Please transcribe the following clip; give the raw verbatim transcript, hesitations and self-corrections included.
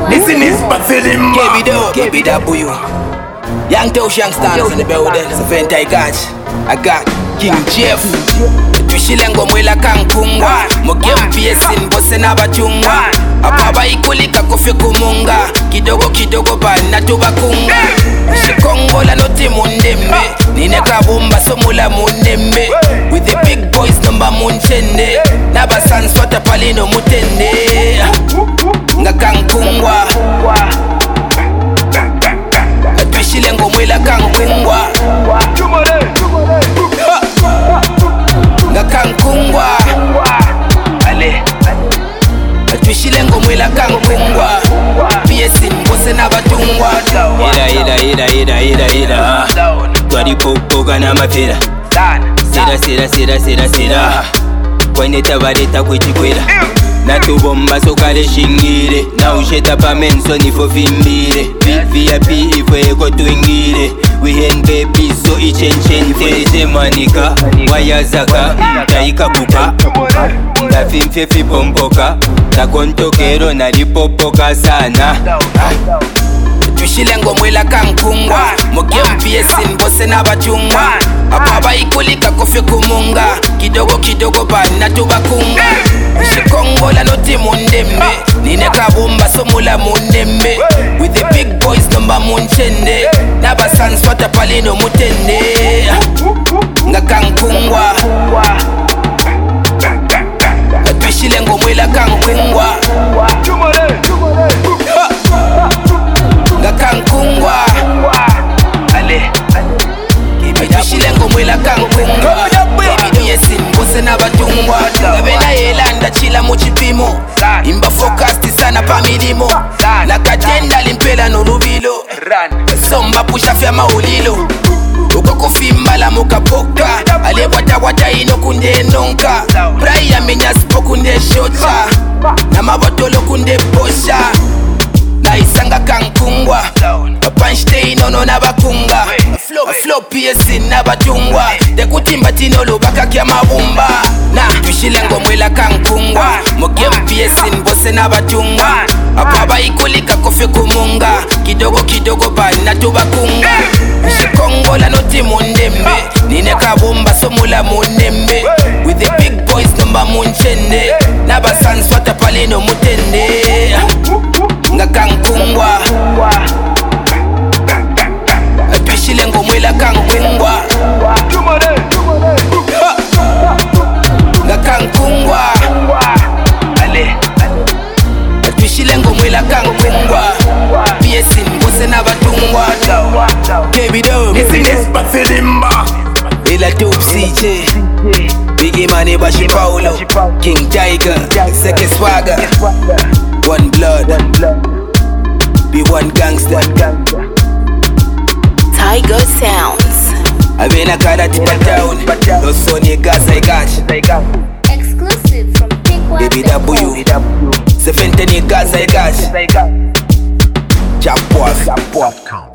Listen this, but feel him. K B W, K B W. Young Tosh, young stars in the building. So vent I got, I got King Jeff. Twishilengo mwela kankungwa. Mogem piesin bose na bachungwa. Apaba ikulika kofi kumunga. Kidogo kidogo bana tubakunga. Shikongola noti mundembe. Nine kabumba somula mundembe. With the big boys number munchende. Naba sanswata palino mutende. Nga kankungwa. Twishilengo mwela kankungwa. Nga kankungwa. Ale Twishilengo mwela kankungwa. Piesin bose na batungwa. Ida ida ida ida ida ida Twari popoga na mapira. Sira sira sira sira sira Kwenye tabareta kuchikwila Natubomba sokale shingire Na usheta pa menso nifo fimbire V I P ifo eko tuingire We hand baby so ichenchente Zemanika, wayazaka, taika kuka Ndafimfe fipompoka Takontokero nalipopoka sana Twishilengo mwela kankungwa. Mogem piesin bose na bachungwa. Apaba ikulika kofi kumunga. Kidogo kidogo bana tubakunga. Shikongola noti mundembe. Nine kabumba somula mundembe. With the big boys number munchende. Naba sanswata palino mutende. Nga kankungwa. Twishilengo mwela kankungwa. Nga kankungwa. Ale Twishilengo mwela kankungwa. Baby yesin bose na batungwa. Gabena yelanda chila muchipimo. Imba focused sana pa milimo. Nakatenda limpela nurubilo. Somba pusha fya maulilo. Uko kufimba la mukapoka. Ale wata wata ino kunde nonka. Braya menya sipo kunde shota. Na mabotolo kunde posha. Na isanga kankungwa. Punchday nono na bakunga. Flow piesin na batungwa. Dekutimba tinolo baka kia mabumba. Na Twishilengo mwela kankungwa. Mogem piesin bose na batungwa. Apaba ikulika kofi kumunga. Kidogo kidogo bana tubakunga. Shikongola noti mundembe. Nine kabumba somula mundembe. With the big boys number munchende. Naba sanswata palino mutende. Nga kankungwa. Twishilengo mwela kankungwa. Nga kankungwa. Ale Twishilengo mwela kankungwa. Piesin bose na batungwa. K B W. Listen this, but feel him. Ila dope C J. Biggie Money Bashi Paulo. King Tiger. Second Swagger. One blood. Be one gangster. Tiger Sounds. Avena kada tipa town. No Sony gas I got. Exclusive from K B W. Seventeen gas I got. Chap off.